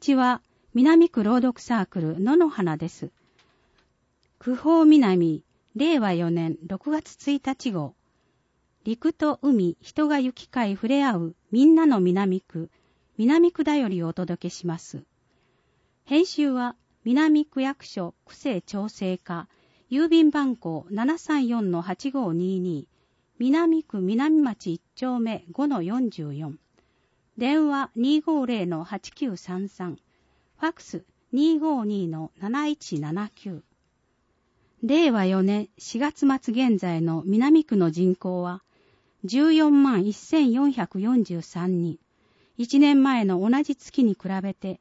ちは南区朗読サークル野の花です。区法南令和4年6月1日号。陸と海、人が行き交い触れ合うみんなの南区だよりをお届けします。編集は南区役所区政調整課郵便番号 734-8522 南区南町1丁目 5-44 電話 250-8933 ファックス 252-7179。 令和4年4月末現在の南区の人口は14万1443人。1年前の同じ月に比べて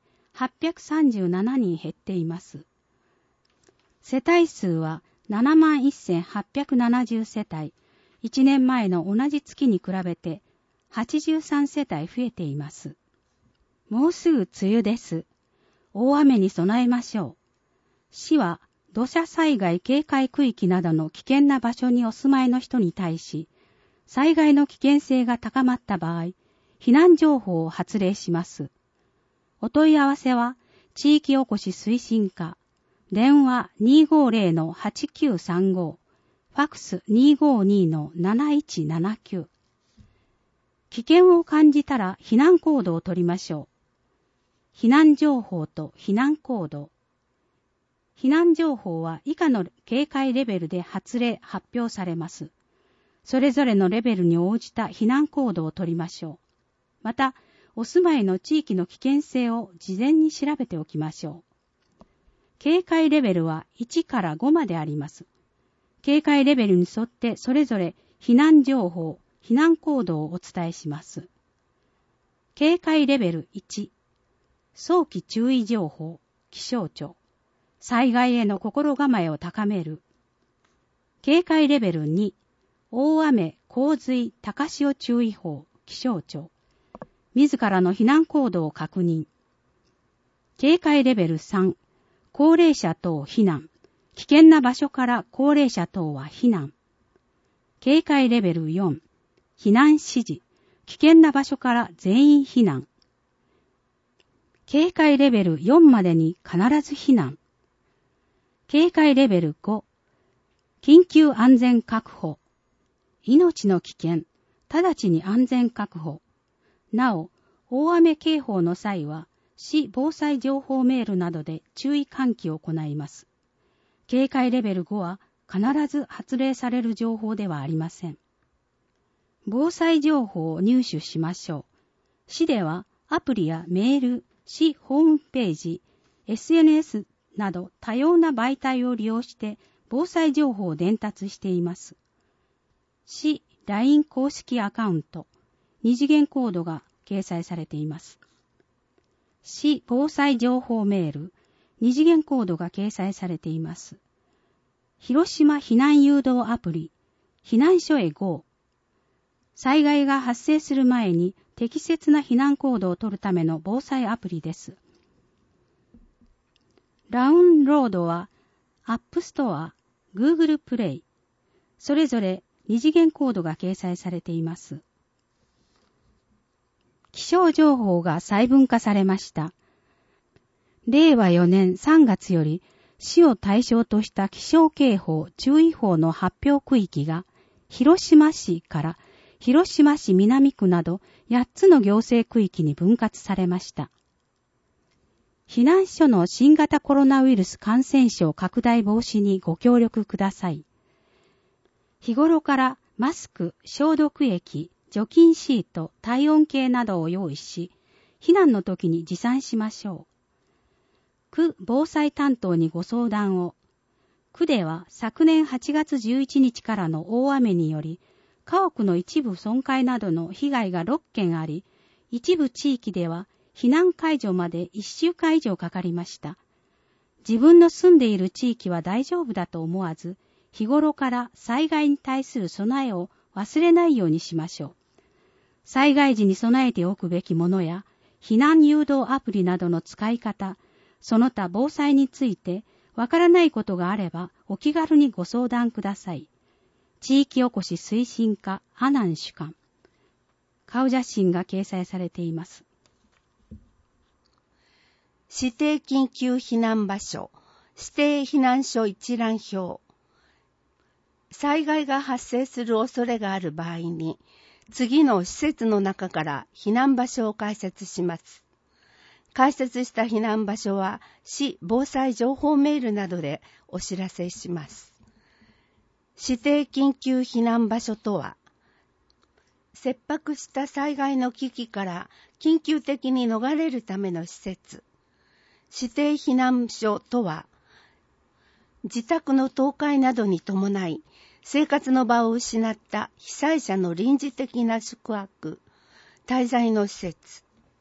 837人減っています。世帯数は7万1870世帯。1年前の同じ月に比べて83世帯増えています。もうすぐ梅雨です。大雨に備えましょう。市は土砂災害警戒区域などの危険な場所にお住まいの人に対し、災害の危険性が高まった場合、避難情報を発令します。お問い合わせは、地域おこし推進課、電話 250-8935、ファックス 252-7179。危険を感じたら避難行動を取りましょう。避難情報と避難行動。避難情報は以下の警戒レベルで発表されます。それぞれのレベルに応じた避難行動を取りましょう。また、お住まいの地域の危険性を事前に調べておきましょう。警戒レベルは1から5まであります。警戒レベルに沿ってそれぞれ避難情報、避難行動をお伝えします。警戒レベル1、早期注意情報、気象庁。災害への心構えを高める。警戒レベル2、大雨、洪水、高潮注意報、気象庁。自らの避難行動を確認。警戒レベル3、高齢者等避難。危険な場所から高齢者等は避難。警戒レベル4、避難指示。危険な場所から全員避難。警戒レベル4までに必ず避難。警戒レベル5、緊急安全確保。命の危険、直ちに安全確保。なお、大雨警報の際は、市防災情報メールなどで注意喚起を行います。警戒レベル5は必ず発令される情報ではありません。防災情報を入手しましょう。市ではアプリやメール、市ホームページ、SNS など多様な媒体を利用して防災情報を伝達しています。市 LINE 公式アカウント、二次元コードが掲載されています。市防災情報メール、二次元コードが掲載されています。広島避難誘導アプリ、避難所へ GO。災害が発生する前に適切な避難行動を取るための防災アプリです。ダウンロードは App Store、Google Play、それぞれ二次元コードが掲載されています。気象情報が細分化されました。令和4年3月より市を対象とした気象警報・注意報の発表区域が広島市から広島市南区など8つの行政区域に分割されました。避難所の新型コロナウイルス感染症拡大防止にご協力ください。日頃からマスク、消毒液、除菌シート、体温計などを用意し、避難の時に持参しましょう。区防災担当にご相談を。区では昨年8月11日からの大雨により、家屋の一部損壊などの被害が6件あり、一部地域では避難解除まで1週間以上かかりました。自分の住んでいる地域は大丈夫だと思わず、日頃から災害に対する備えを忘れないようにしましょう。災害時に備えておくべきものや、避難誘導アプリなどの使い方、その他防災についてわからないことがあればお気軽にご相談ください。地域おこし推進課阿南主幹。顔写真が掲載されています。 指定緊急避難場所、指定避難所一覧表。災害が発生する恐れがある場合に、次の施設の中から避難場所を開設します。開設した避難場所は、市防災情報メールなどでお知らせします。指定緊急避難場所とは、切迫した災害の危機から緊急的に逃れるための施設。指定避難所とは、自宅の倒壊などに伴い、生活の場を失った被災者の臨時的な宿泊、滞在の施設。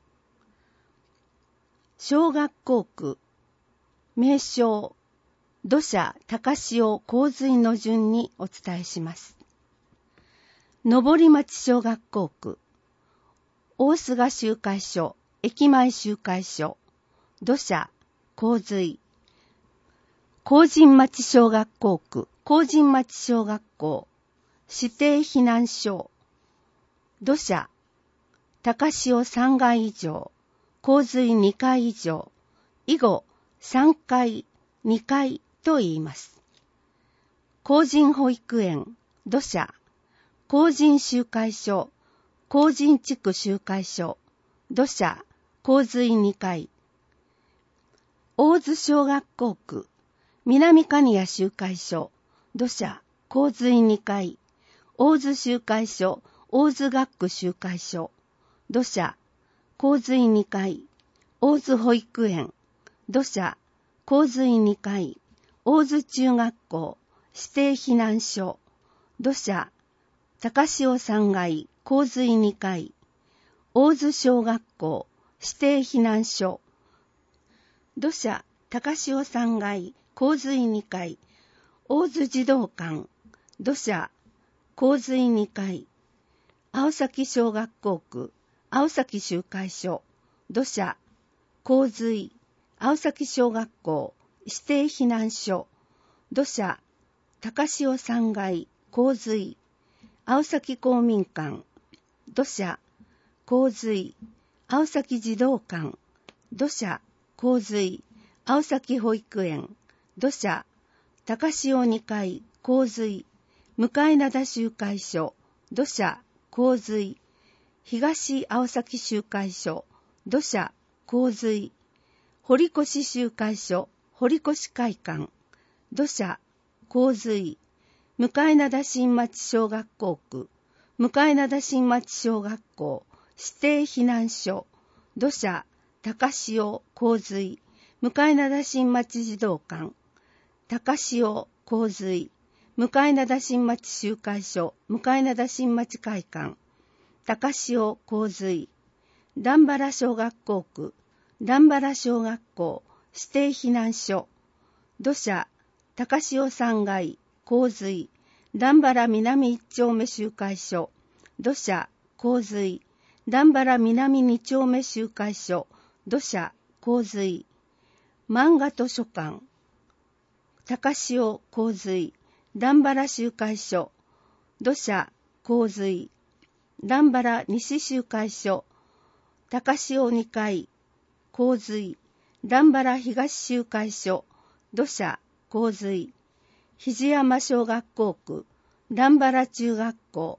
小学校区、名称、土砂、高潮、洪水の順にお伝えします。登町小学校区、大菅集会所、駅前集会所、土砂、洪水。高神町小学校区、高神町小学校、指定避難所、土砂、高潮3階以上、洪水2階以上、以後3階、2階と言います。高神保育園、土砂、高神集会所、高神地区集会所、土砂、洪水2階。大津小学校区、南蟹谷集会所、土砂、洪水2階。大津集会所、大津学区集会所、土砂、洪水2階。大津保育園、土砂、洪水2階。大津中学校、指定避難所、土砂、高潮3階、洪水2階。大津小学校、指定避難所、土砂、高潮3階、洪水2階。大津児童館、土砂、洪水2階。青崎小学校区、青崎集会所、土砂、洪水。青崎小学校、指定避難所、土砂、高潮3階、洪水。青崎公民館、土砂、洪水。青崎児童館、土砂、洪水。青崎保育園、土砂、高潮2階、洪水。向灘集会所、土砂、洪水。東青崎集会所、土砂、洪水。堀越集会所、堀越会館、土砂、洪水。向灘新町小学校区、向灘新町小学校、指定避難所、土砂、高潮、洪水。向灘新町児童館、高潮、洪水。向灘新町集会所、向灘新町会館、高潮、洪水。段原小学校区、段原小学校、指定避難所、土砂、高潮3階、洪水。段原南1丁目集会所、土砂、洪水。段原南2丁目集会所、土砂、洪水。漫画図書館、高潮、洪水。段原集会所、土砂、洪水。段原西集会所、高潮2階、洪水。段原東集会所、土砂、洪水。肘山小学校区、段原中学校。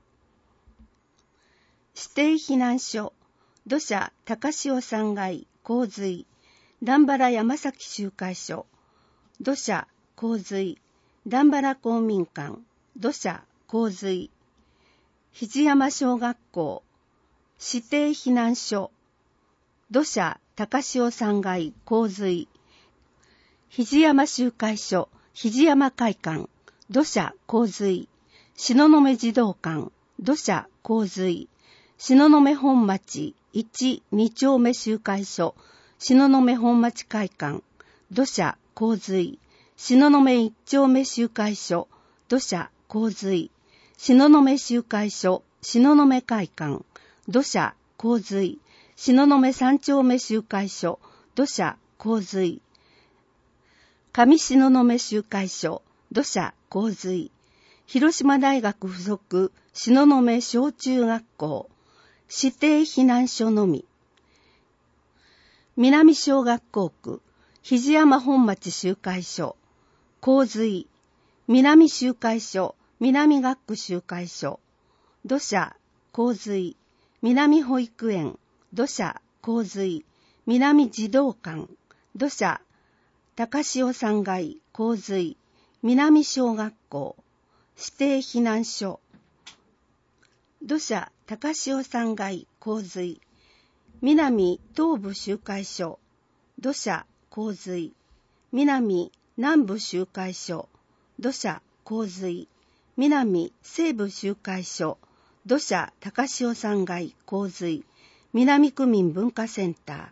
指定避難所、土砂、高潮3階、洪水。段原山崎集会所、土砂、洪水。段原公民館、土砂、洪水。肘山小学校、指定避難所、土砂、高潮3階、洪水。肘山集会所、肘山会館、土砂、洪水。東雲児童館、土砂、洪水。東雲本町1、2丁目集会所、東雲本町会館、土砂、洪水。東雲1丁目集会所、土砂、洪水。東雲集会所、東雲会館、土砂、洪水。東雲3丁目集会所、土砂、洪水。上東雲集会所、土砂、洪水。広島大学附属東雲小中学校、指定避難所のみ。 南小学校区、肘山本町集会所、洪水、南集会所、南学区集会所、土砂、洪水、南保育園、土砂、洪水、南児童館、土砂、高潮3階、洪水、南小学校、指定避難所、土砂、高潮3階、洪水、南東部集会所、土砂、洪水、南南部集会所、土砂、洪水、南西部集会所、土砂、高潮3階、洪水、南区民文化センター、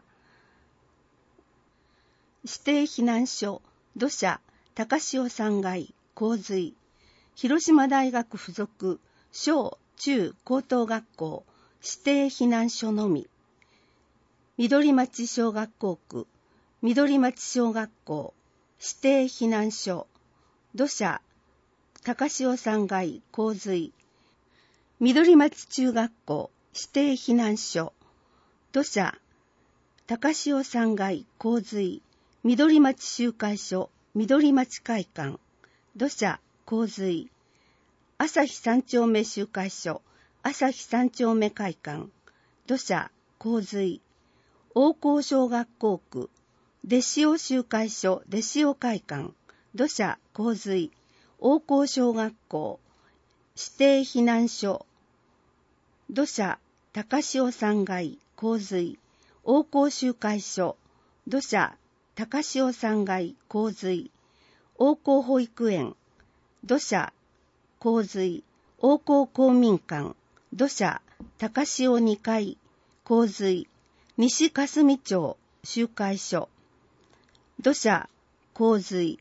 指定避難所、土砂、高潮3階、洪水、広島大学附属小中高等学校、指定避難所のみ、緑町小学校区、緑町小学校、指定避難所、土砂、高潮3階、洪水、緑町中学校、指定避難所、土砂、高潮3階、洪水、緑町集会所、緑町会館、土砂、洪水、朝日3丁目集会所、朝日3丁目会館、土砂、洪水、大高小学校区、出潮集会所、出潮会館、土砂、洪水、大高小学校、指定避難所、土砂、高潮3階、洪水、大高集会所、土砂、高潮3階、洪水、大高保育園、土砂、洪水、大高公民館、土砂、高潮2階、洪水、西霞町集会所、土砂、洪水、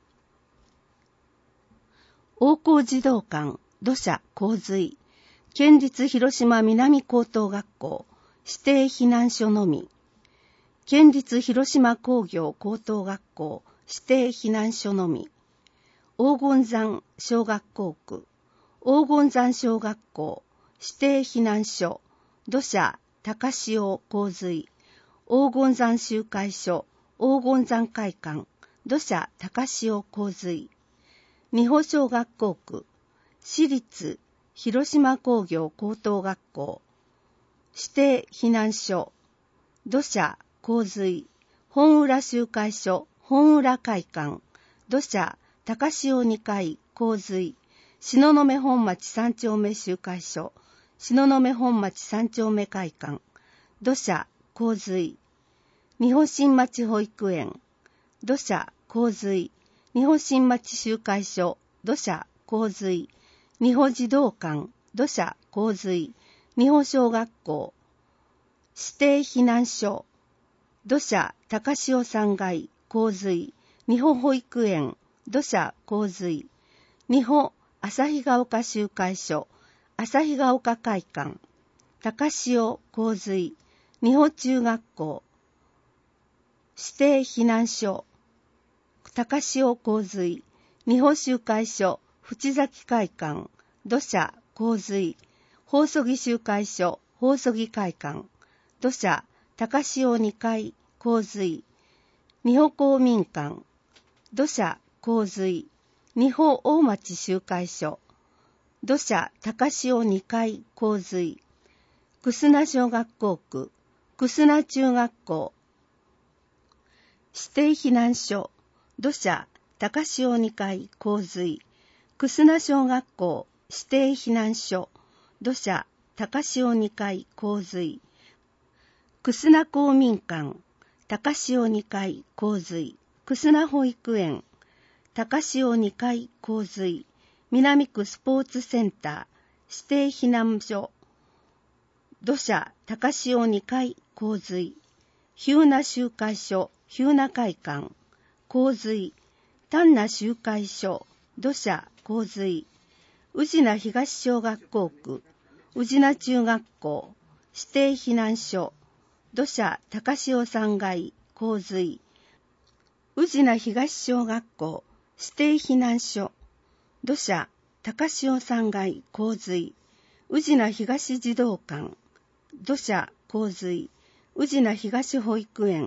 大高児童館、土砂、洪水、県立広島南高等学校、指定避難所のみ、県立広島工業高等学校、指定避難所のみ、黄金山小学校区、黄金山小学校、指定避難所、土砂、高潮、洪水、黄金山集会所、黄金山会館、土砂、高潮、洪水、二保小学校区、私立広島工業高等学校、指定避難所、土砂、洪水、本浦集会所、本浦会館、土砂、高潮2階、洪水、東雲本町3丁目集会所、東雲本町3丁目会館、土砂、洪水、二保新町保育園、土砂、洪水、二保新町集会所、土砂、洪水、二保児童館、土砂、洪水、二保小学校、指定避難所、土砂、高潮3階、洪水、二保保育園、土砂、洪水、二保旭ヶ丘集会所、旭ヶ丘会館、高潮、洪水、二保中学校、指定避難所、高潮洪水、二保集会所、淵崎会館、土砂、洪水、宝曽集会所、宝曽会館、土砂、高潮2階、洪水、二保公民館、土砂、洪水、二保大町集会所、土砂、高潮2階、洪水、楠名小学校区、楠名中学校、指定避難所、土砂、高潮2階、洪水、楠名小学校、指定避難所、土砂、高潮2階、洪水、楠名公民館、高潮2階、洪水、楠名保育園、高潮2階、洪水、南区スポーツセンター、指定避難所、土砂、高潮2階、洪水、日向集会所、日向会館、洪水、丹那集会所、土砂、洪水、宇品東小学校区、宇品中学校、指定避難所、土砂、高潮3階、洪水、宇品東小学校、指定避難所、土砂、高潮3階、洪水、宇品東児童館、土砂、洪水、宇品東保育園、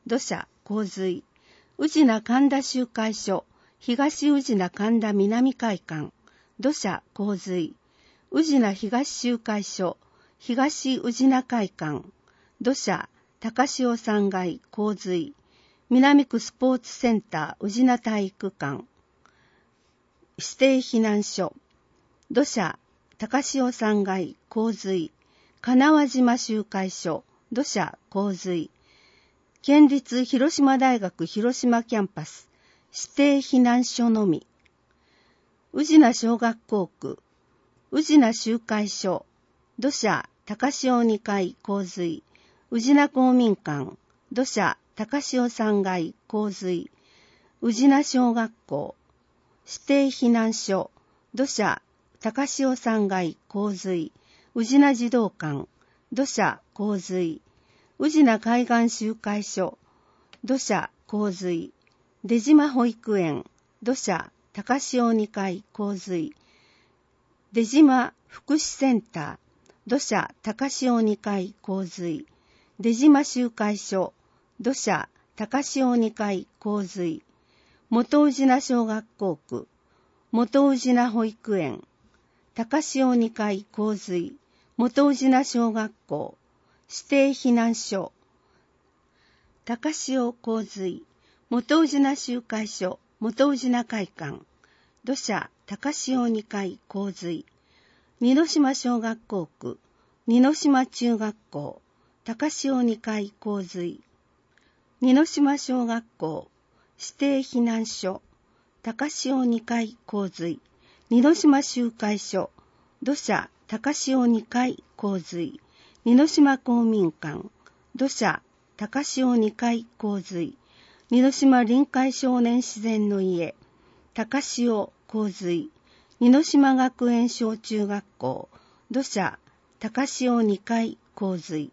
土砂、洪水。宇品神田集会所、東宇品神田南会館、土砂、洪水。宇品東集会所、東宇品会館、土砂、高潮3階、洪水。南区スポーツセンター、宇品体育館、指定避難所、土砂、高潮3階、洪水。金輪島集会所、土砂、洪水。県立広島大学広島キャンパス、指定避難所のみ。宇品小学校区、宇品集会所、土砂、高潮2階、洪水。宇品公民館、土砂、高潮3階、洪水。宇品小学校、指定避難所、土砂、高潮3階、洪水。宇品児童館、土砂、洪水。宇品海岸集会所、土砂、洪水。出島保育園、土砂、高潮2階、洪水。出島福祉センター、土砂、高潮2階、洪水。出島集会所、土砂、高潮2階、洪水。元宇品小学校区、元宇品保育園、高潮2階、洪水。元宇品小学校、指定避難所、高潮洪水。元宇品集会所、元宇品会館、土砂、高潮2階、洪水。二之島小学校区、二之島中学校、高潮2階、洪水。二之島小学校、指定避難所、高潮2階、洪水。二之島集会所、土砂、高潮2階、洪水。二之島公民館、土砂、高潮2階、洪水。二之島臨海少年自然の家、高潮、洪水。二之島学園小中学校、土砂、高潮2階、洪水。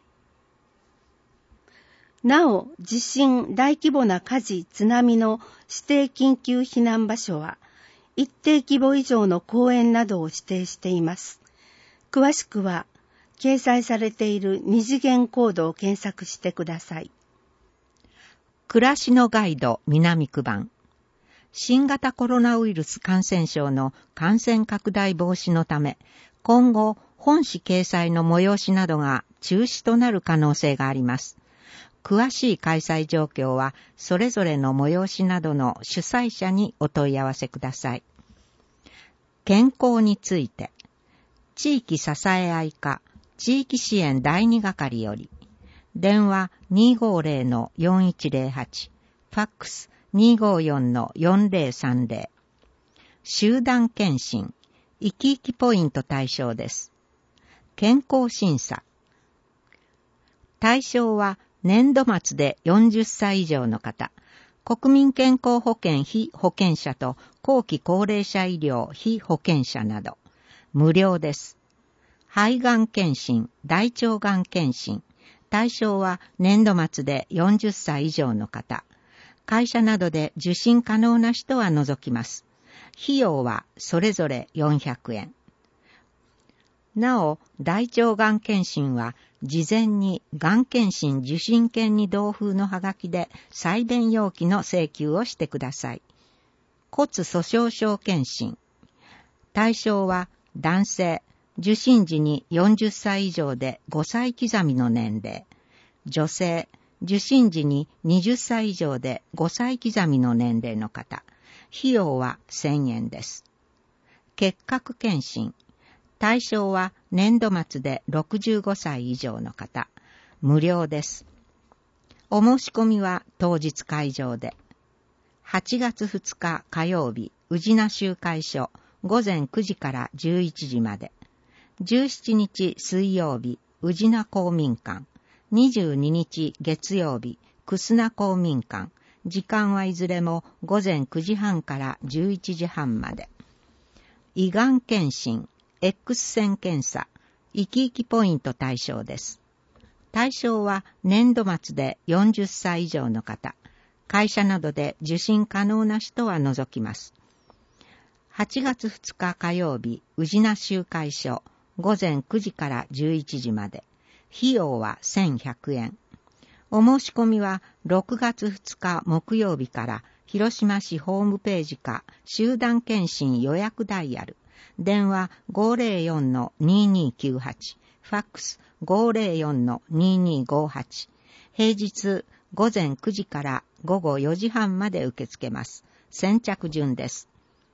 なお、地震、大規模な火事、津波の指定緊急避難場所は、一定規模以上の公園などを指定しています。詳しくは、掲載されている二次元コードを検索してください。 暮らしのガイド南区版。新型コロナウイルス感染症の感染拡大防止のため、今後、本誌掲載の催しなどが中止となる可能性があります。詳しい開催状況は、それぞれの催しなどの主催者にお問い合わせください。健康について、地域支え合い課、地域支援第2係より、電話 250-4108、ファックス 254-4030。集団検診、生き生きポイント対象です。健康審査。対象は年度末で40歳以上の方、国民健康保険非保険者と後期高齢者医療非保険者など、無料です。肺がん検診、大腸がん検診。対象は年度末で40歳以上の方。会社などで受診可能な人は除きます。費用はそれぞれ400円。なお、大腸がん検診は事前にがん検診受診券に同封のハガキで採電容器の請求をしてください。骨粗鬆症検診。対象は男性。受診時に40歳以上で5歳刻みの年齢。女性、受診時に20歳以上で5歳刻みの年齢の方。費用は1000円です。結核検診。対象は年度末で65歳以上の方。無料です。お申し込みは当日会場で。8月2日火曜日、宇品集会所、午前9時から11時まで。17日水曜日、宇品公民館。22日月曜日、楠名公民館。時間はいずれも午前9時半から11時半まで。胃がん検診、X 線検査、生き生きポイント対象です。対象は年度末で40歳以上の方。会社などで受診可能な人は除きます。8月2日火曜日、宇品集会所。午前9時から11時まで。費用は1100円。 お申し込みは6月2日木曜日から広島市ホームページか集団検診予約ダイヤル、電話 504-2298、ファックス 504-2258、平日午前9時から午後4時半まで受け付けます。先着順です。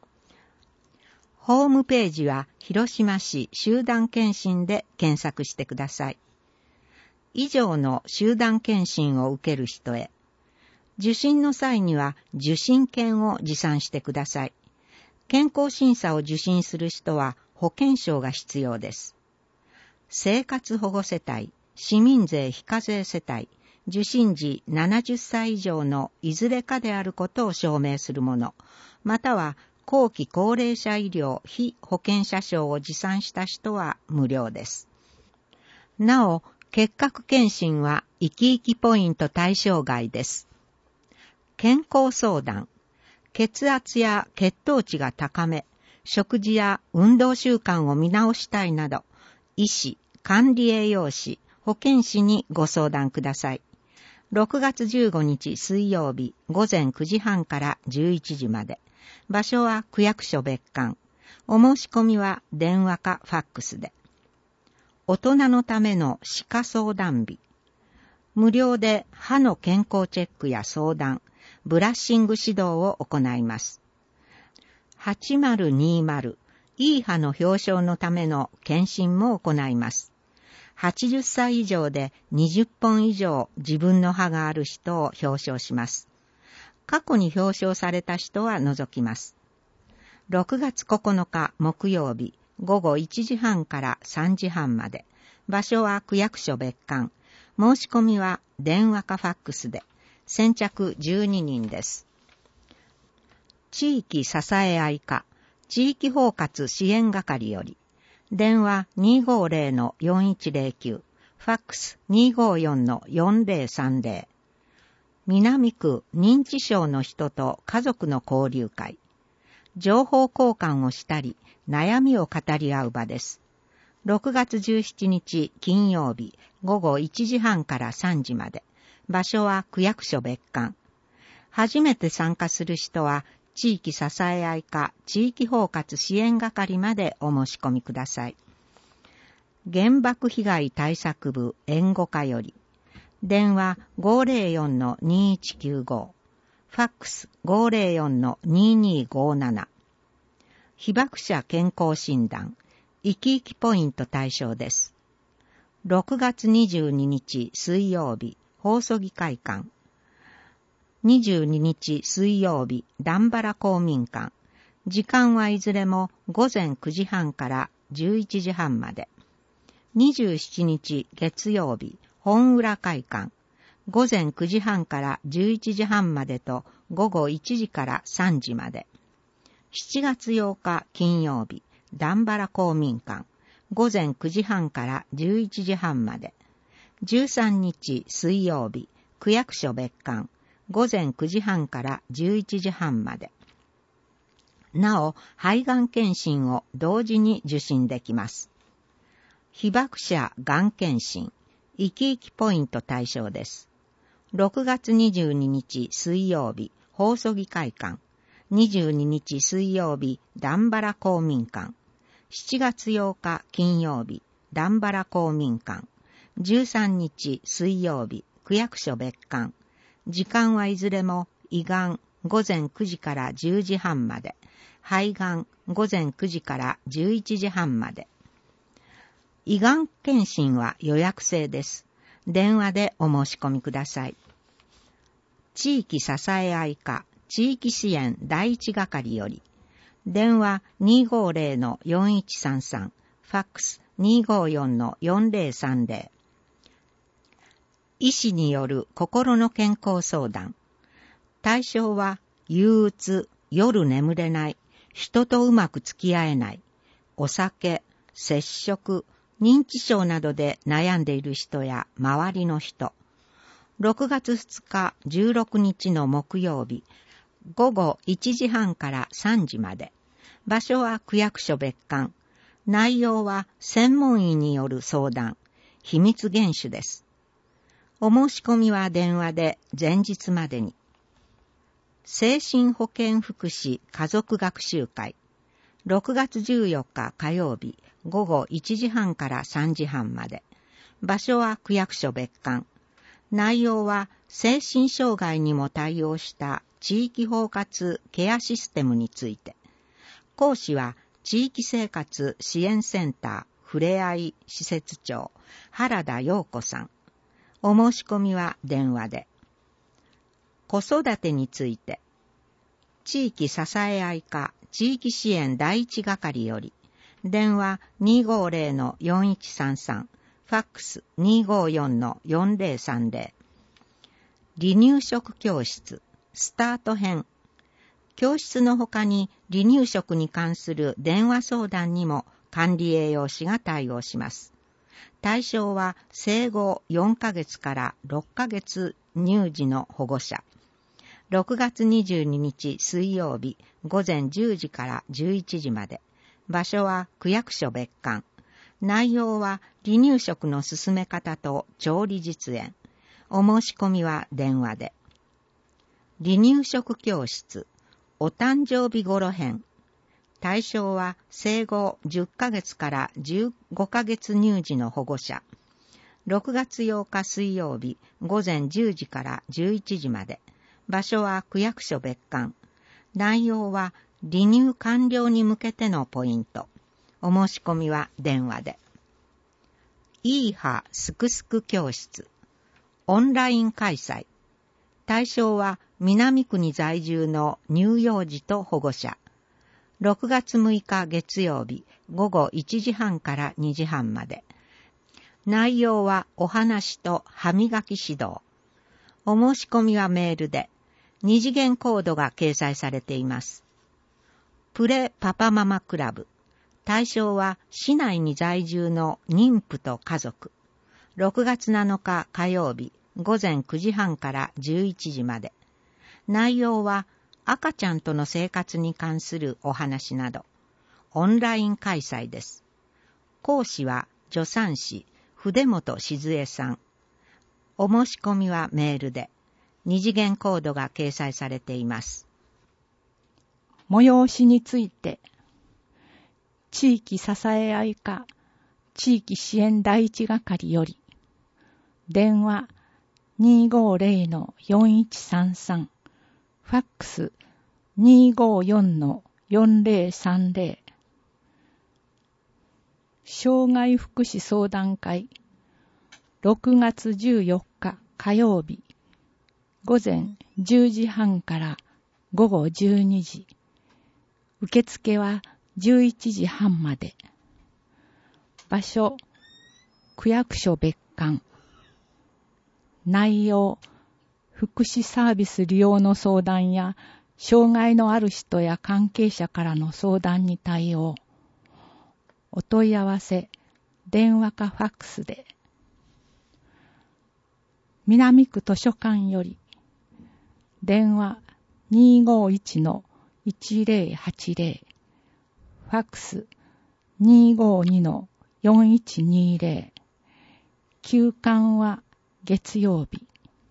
ホームページは広島市集団検診で検索してください。以上の集団検診を受ける人へ、受診の際には受診券を持参してください。健康審査を受診する人は保険証が必要です。生活保護世帯、市民税非課税世帯、受診時70歳以上のいずれかであることを証明するもの、または後期高齢者医療非保険者証を持参した人は無料です。なお、結核検診は生き生きポイント対象外です。健康相談、血圧や血糖値が高め、食事や運動習慣を見直したいなど、医師、管理栄養士、保健師にご相談ください。6月15日水曜日午前9時半から11時まで。場所は区役所別館。お申し込みは電話かファックスで。大人のための歯科相談日。無料で歯の健康チェックや相談、ブラッシング指導を行います。8020、いい歯の表彰のための検診も行います。80歳以上で20本以上自分の歯がある人を表彰します。過去に表彰された人は除きます。6月9日木曜日午後1時半から3時半まで。場所は区役所別館。申し込みは電話かファックスで。先着12人です。地域支え合い課、地域包括支援係より。電話 250-4109、ファックス 254-4030。南区認知症の人と家族の交流会。情報交換をしたり、悩みを語り合う場です。6月17日金曜日午後1時半から3時まで。場所は区役所別館。初めて参加する人は、地域支え合い課地域包括支援係までお申し込みください。原爆被害対策部援護課より。電話 504-2195、ファックス 504-2257。被爆者健康診断、生き生きポイント対象です。6月22日水曜日、放送議会館。22日水曜日、段原公民館。時間はいずれも午前9時半から11時半まで。27日月曜日、本浦会館。午前9時半から11時半までと午後1時から3時まで。7月8日金曜日、段原公民館。午前9時半から11時半まで。13日水曜日、区役所別館。午前9時半から11時半まで。なお、肺がん検診を同時に受診できます。被爆者がん検診、生き生きポイント対象です。6月22日水曜日、放送議会館。22日水曜日、段原公民館。7月8日金曜日、段原公民館。13日水曜日、区役所別館。時間はいずれも胃がん午前9時から10時半まで、肺がん午前9時から11時半まで。胃がん検診は予約制です。電話でお申し込みください。地域支え合い課地域支援第一係より。電話 250-4133、ファックス 254-4030。医師による心の健康相談。対象は憂鬱、夜眠れない、人とうまく付き合えない、お酒、摂食、認知症などで悩んでいる人や周りの人。6月2日16日の木曜日、午後1時半から3時まで。場所は区役所別館。内容は専門医による相談、秘密厳守です。 お申し込みは電話で前日までに。精神保健福祉家族学習会、6月14日火曜日午後1時半から3時半まで。場所は区役所別館。内容は精神障害にも対応した地域包括ケアシステムについて。講師は地域生活支援センターふれあい施設長原田陽子さん。お申し込みは電話で。子育てについて。地域支え合い課地域支援第一係より。電話 250-4133。ファックス 254-4030。離乳食教室スタート編。教室の他に離乳食に関する電話相談にも管理栄養士が対応します。対象は生後4ヶ月から6ヶ月乳児の保護者。6月22日水曜日午前10時から11時まで。場所は区役所別館。内容は離乳食の進め方と調理実演。お申し込みは電話で。離乳食教室お誕生日頃編。対象は生後10ヶ月から15ヶ月乳児の保護者。6月8日水曜日午前10時から11時まで。場所は区役所別館。内容は離乳完了に向けてのポイント。お申し込みは電話で。いいはすくすく教室オンライン開催。対象は南区に在住の乳幼児と保護者。6月6日月曜日午後1時半から2時半まで。内容はお話と歯磨き指導。お申し込みはメールで。2次元コードが掲載されています。プレパパママクラブ。対象は市内に在住の妊婦と家族。6月7日火曜日午前9時半から11時まで。内容は赤ちゃんとの生活に関するお話など。オンライン開催です。講師は助産師筆本静江さん。お申し込みはメールで。2次元コードが掲載されています。 催しについて。地域支え合い課地域支援第一係より。電話 250-4133。ファックス 254-4030。障害福祉相談会6月14日火曜日午前10時半から午後12時。受付は11時半まで。場所、区役所別館。内容、福祉サービス利用の相談や、障害のある人や関係者からの相談に対応。お問い合わせ、電話かファックスで。南区図書館より。電話 251-1080。ファックス 252-4120。休館は月曜日。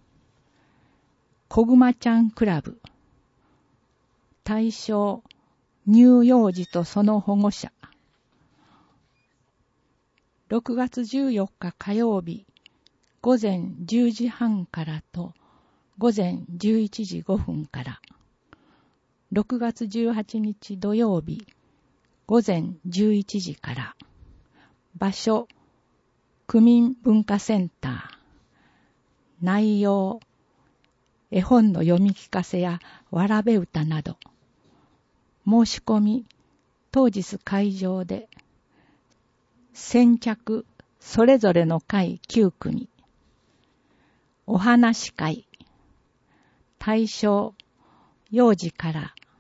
こぐまちゃんクラブ。対象、乳幼児とその保護者。6月14日火曜日、午前10時半からと、午前11時5分から。6月18日土曜日、午前11時から。場所、区民文化センター。内容、絵本の読み聞かせやわらべ歌など。申し込み、当日会場で。先着、それぞれの会9組。お話会。対象、幼児から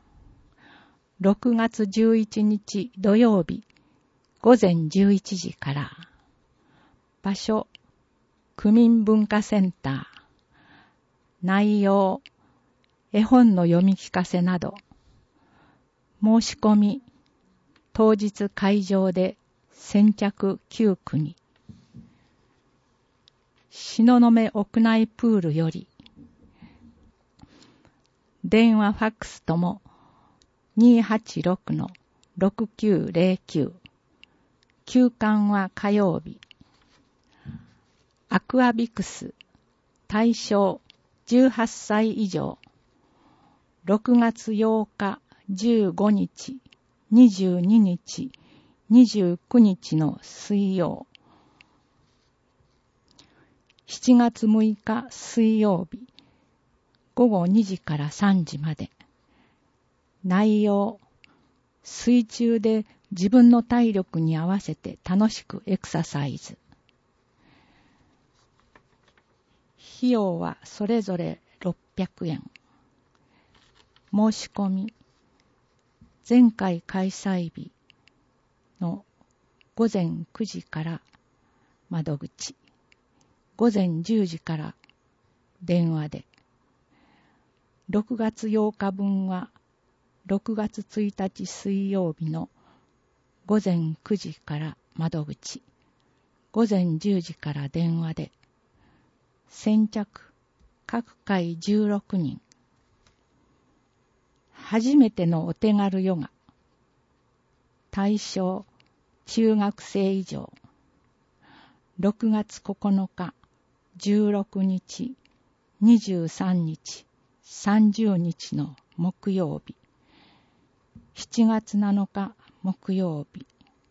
。6月11日土曜日、午前11時から。場所、区民文化センター。内容、絵本の読み聞かせなど。申し込み、当日会場で先着9組。 東雲屋内プールより、電話ファックスとも 286-6909、休館は火曜日。アクアビクス対象18歳以上、6月8日、15日、22日、29日の水曜、7月6日水曜日、午後2時から3時まで。内容、水中で自分の体力に合わせて楽しくエクササイズ。費用はそれぞれ600円。申し込み、前回開催日の午前9時から窓口、午前10時から電話で、6月8日分は6月1日水曜日の午前9時から窓口、午前10時から電話で、先着各回16人。初めてのお手軽ヨガ。対象中学生以上。6月9日、16日、23日、30日の木曜日。7月7日木曜日。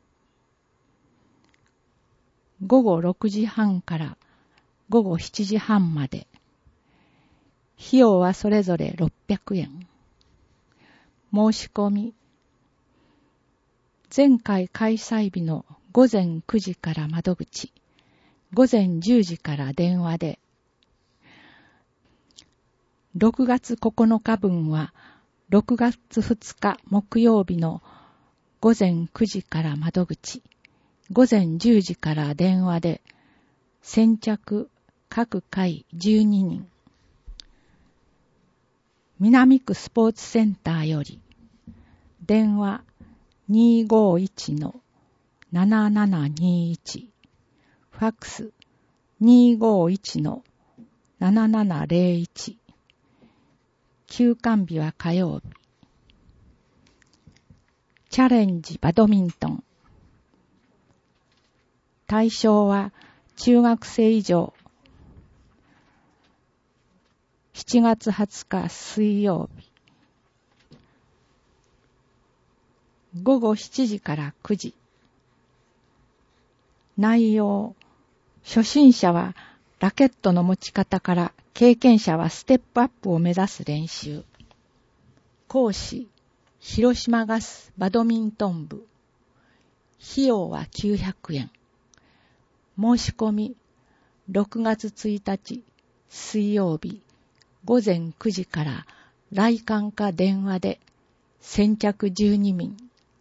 午後6時半から午後7時半まで。費用はそれぞれ600円。申し込み。前回開催日の午前9時から窓口、午前10時から電話で、6月9日分は6月2日木曜日の午前9時から窓口、午前10時から電話で、先着各回12人。南区スポーツセンターより、電話 251-7721、ファックス 251-7701、休館日は火曜日。チャレンジバドミントン。対象は中学生以上。7月20日水曜日。午後7時から9時。内容、初心者はラケットの持ち方から経験者はステップアップを目指す練習。講師、広島ガスバドミントン部。費用は900円。申し込み、6月1日水曜日午前9時から来館か電話で先着12名。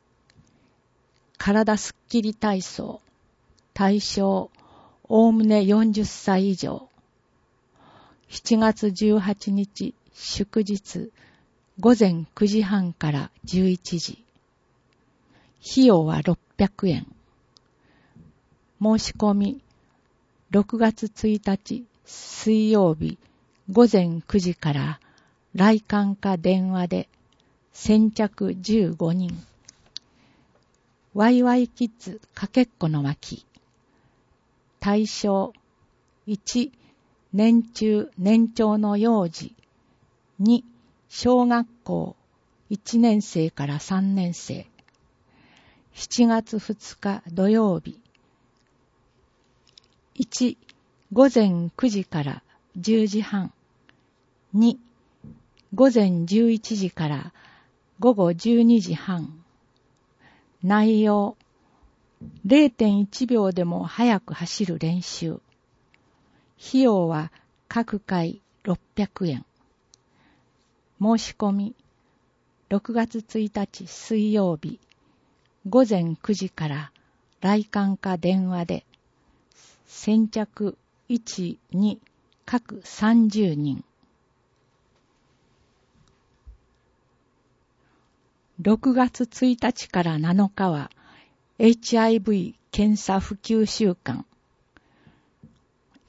体すっきり体操。対象、おおむね40歳以上。7月18日祝日午前9時半から11時。費用は600円。申し込み、6月1日水曜日午前9時から来館か電話で先着15人。ワイワイキッズかけっこの巻。対象、1、年中年長の幼児。2、小学校1年生から3年生。7月2日土曜日。1、午前9時から10時半。2、午前11時から午後12時半。内容、0.1 秒でも速く走る練習。費用は各回600円。申し込み、6月1日水曜日、午前9時から来館か電話で、先着1、2、各30人。6月1日から7日は HIV 検査普及週間。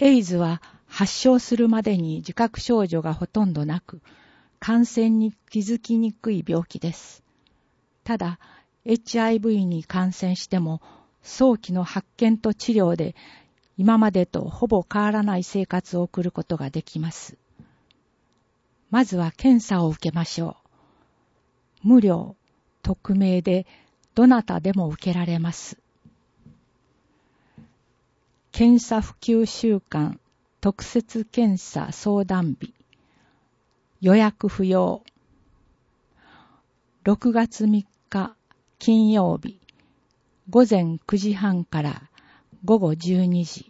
エイズは発症するまでに自覚症状がほとんどなく、感染に気づきにくい病気です。ただ、HIV に感染しても、早期の発見と治療で、今までとほぼ変わらない生活を送ることができます。まずは検査を受けましょう。無料、匿名で、どなたでも受けられます。検査普及週間特設検査相談日、予約不要。6月3日金曜日、午前9時半から午後12時、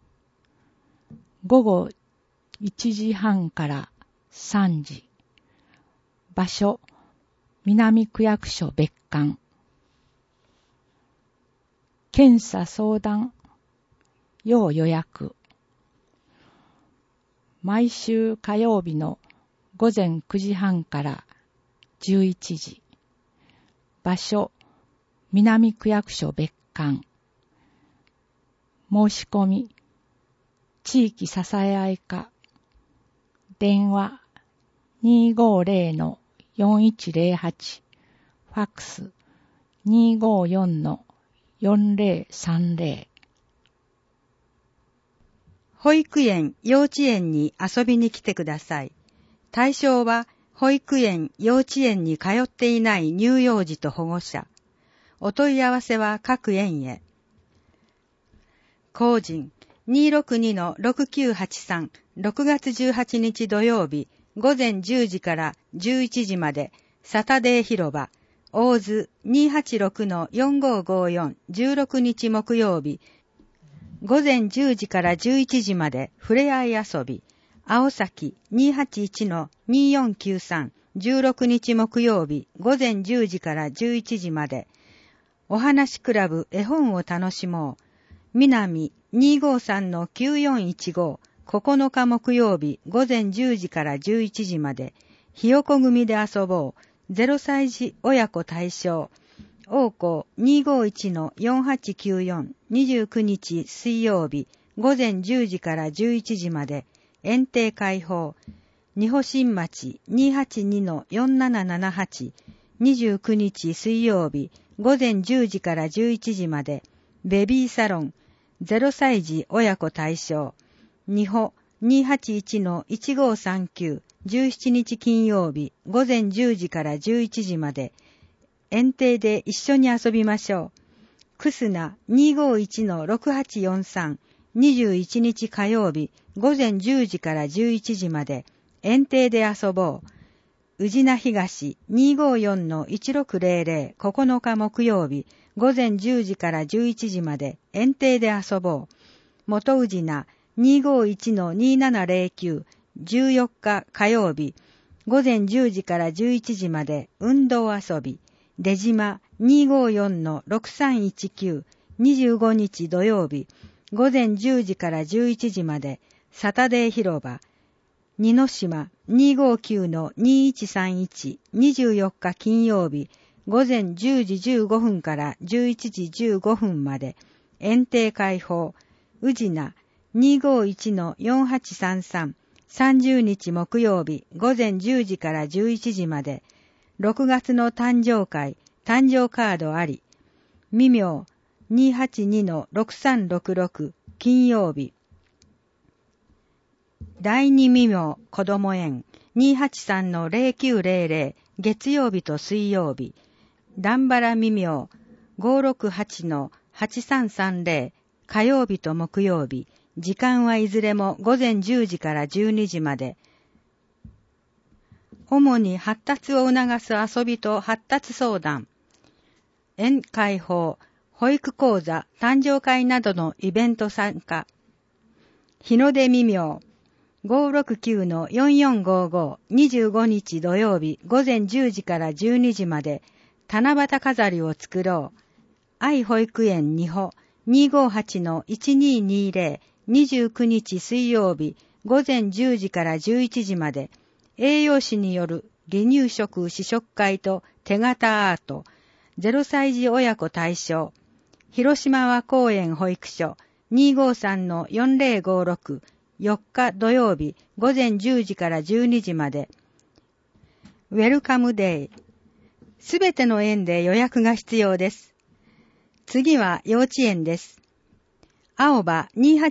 午後1時半から3時、場所、南区役所別館。検査相談、要予約。毎週火曜日の午前9時半から11時。場所、南区役所別館。申し込み、地域支え合い課。電話、250-4108。ファックス、254-4030。 保育園、幼稚園に遊びに来てください。対象は、保育園、幼稚園に通っていない乳幼児と保護者。お問い合わせは各園へ。個人 262-6983 6月18日土曜日午前10時から11時までサタデー広場大津 286-4554 16日木曜日午前10時から11時までふれあい遊び青崎 281-2493 16日木曜日午前10時から11時までお話クラブ絵本を楽しもう南 253-9415 9日木曜日午前10時から11時までひよこ組で遊ぼう0歳児親子対象王校 251-4894 29日水曜日午前10時から11時まで園庭開放二保新町 282-4778 29日水曜日午前10時から11時までベビーサロン0歳児親子対象二保 281-1539 17日金曜日午前10時から11時まで園庭で一緒に遊びましょう。クスナ 251-6843 21日火曜日午前10時から11時まで園庭で遊ぼう。宇品東 254-1600 9日木曜日午前10時から11時まで園庭で遊ぼう。元宇品 251-2709 14日火曜日午前10時から11時まで運動遊び。出島 254-6319 25日土曜日午前10時から11時までサタデー広場二の島 259-2131 24日金曜日午前10時15分から11時15分まで園庭開放宇品 251-4833 30日木曜日午前10時から11時まで6月の誕生会、誕生カードあり。未明 282-6366 金曜日。第二未明子ども園 283-0900 月曜日と水曜日。段原未明 568-8330 火曜日と木曜日。時間はいずれも午前10時から12時まで。主に発達を促す遊びと発達相談、園開放、保育講座、誕生会などのイベント参加。日の出未明、569-4455、25日土曜日午前10時から12時まで、七夕飾りを作ろう。愛保育園二保、258-1220、29日水曜日午前10時から11時まで、栄養士による離乳食試食会と手形アート、0歳児親子対象、広島和公園保育所 253-4056、4日土曜日午前10時から12時まで。ウェルカムデイ。すべての園で予約が必要です。次は幼稚園です。青葉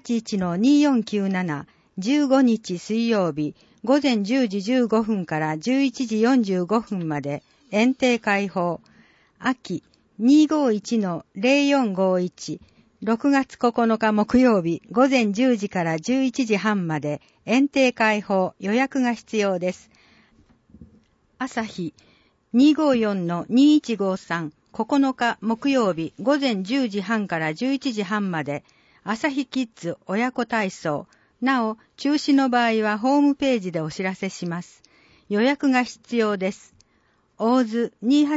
281-2497、15日水曜日午前10時15分から11時45分まで園庭開放。秋 251-0451、6月9日木曜日午前10時から11時半まで園庭開放、予約が必要です。朝日 254-2153、9日木曜日午前10時半から11時半まで朝日キッズ親子体操。なお、中止の場合はホームページでお知らせします。予約が必要です。大津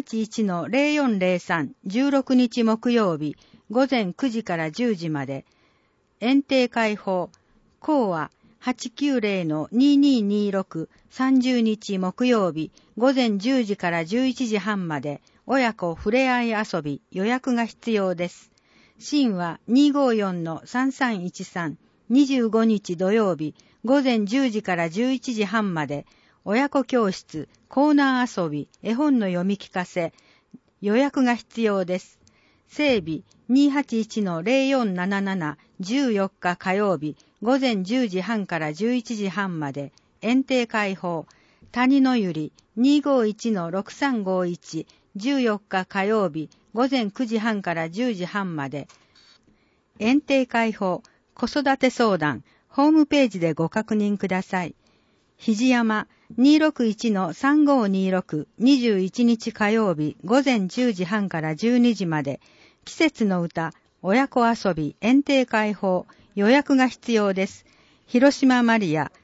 281-0403、16日木曜日午前9時から10時まで。園庭開放。講話 890-2226、30日木曜日午前10時から11時半まで親子ふれあい遊び、予約が必要です。新は 254-3313、25日土曜日午前10時から11時半まで親子教室、コーナー遊び、絵本の読み聞かせ、予約が必要です。整備 281-0477、14日火曜日午前10時半から11時半まで園庭開放。谷のゆり 251-6351、14日火曜日午前9時半から10時半まで園庭開放。子育て相談、ホームページでご確認ください。肘山 261-3526、21日火曜日午前10時半から12時まで季節の歌、親子遊び、園庭開放、予約が必要です。広島マリア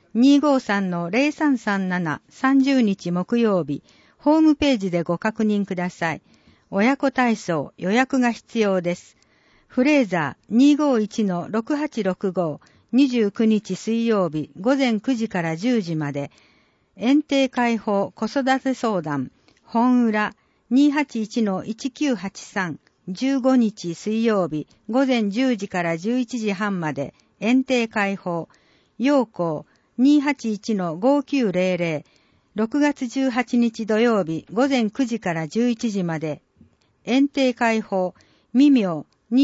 253-0337、30日木曜日、ホームページでご確認ください。親子体操、予約が必要です。フレーザー 251-6865、29日水曜日午前9時から10時まで園庭開放子育て相談。本浦 281-1983、15日水曜日午前10時から11時半まで園庭開放。陽光 281-5900、6月18日土曜日午前9時から11時まで園庭開放。未明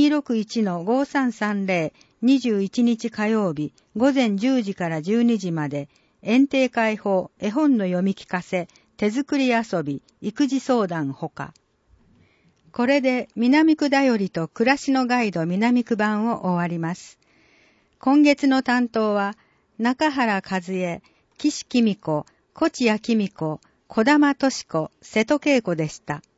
261-5330、21日火曜日午前10時から12時まで園庭開放、絵本の読み聞かせ、手作り遊び、育児相談ほか。これで南区だよりと暮らしのガイド南区版を終わります。今月の担当は中原和恵、岸紀美子、越谷紀美子、小玉敏子、瀬戸恵子でした。